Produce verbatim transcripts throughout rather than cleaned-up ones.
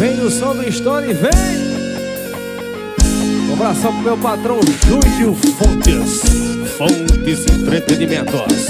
Vem no som do Stone, vem! Um abração pro meu patrão Júlio Fontes, Fontes Entretenimentos.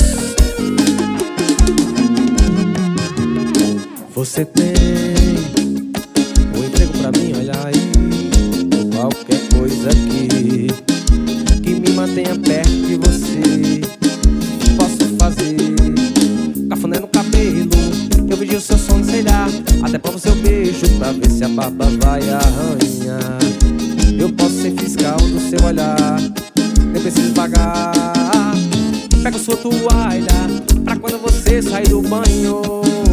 Você tem um emprego pra mim, olha aí, ou qualquer coisa aqui que me mantenha perto de você. Posso fazer cafuné no cabelo, eu pedi o seu sono, sei lá, até provo seu beijo pra ver se a barba vai arranhar. Eu posso ser fiscal do seu olhar, nem preciso pagar. Pego sua toalha pra quando você sair do banho.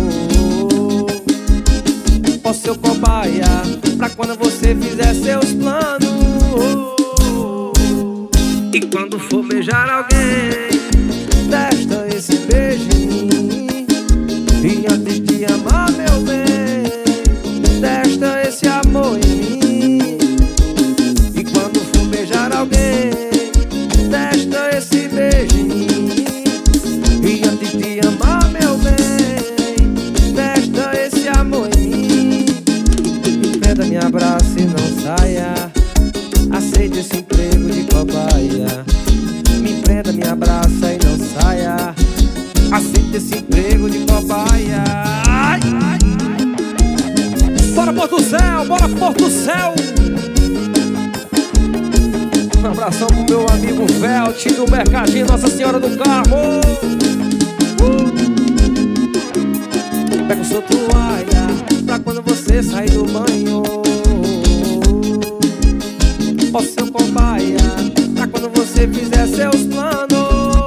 Posso ser o cobaia pra quando você fizer seus planos. E quando for beijar alguém, testa esse beijo em mim. E antes de amar, meu bem, testa esse amor em mim. E quando for beijar alguém, testa esse beijo em mim. E antes de amar, meu bem, testa esse amor em mim. Me prenda, me abraça e não saia, aceite esse emprego de cobaia. Me prenda, me abraça e não saia, aceite esse emprego de cobaia. Ai, ai. Bora Porto Céu, bora Porto Céu. Um abração pro meu amigo Velt do Mercadinho Nossa Senhora do Carmo. uh. Pega o seu toalha pra quando você sair do banho. Posso ser o cobaia pra quando você fizer seus planos.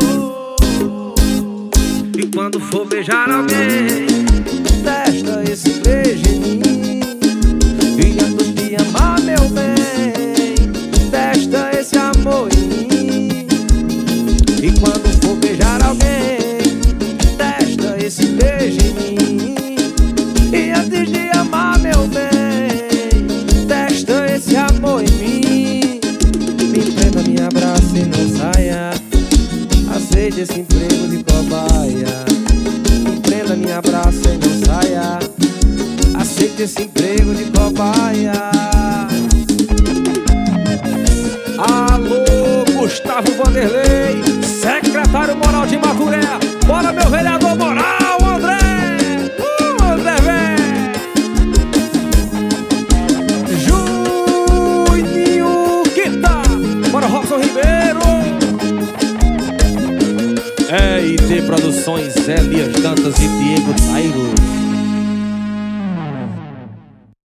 E quando for beijar alguém, testa esse beijo em mim. E antes de amar, meu bem, testa esse amor em mim. E quando for beijar alguém, testa esse beijo em mim. E antes de amar, meu bem, testa esse amor em mim. Me prenda, me abraça e não saia, aceite esse emprego de cobaia. Me prenda, me abraça e não saia, aceite esse emprego de cobaia. Alô, Gustavo Vanderlei, secretário moral de Maturé. Bora, meu vereador moral, André. Uh, André, vem. Juninho Guita. Bora, Robson Ribeiro. E I T Produções L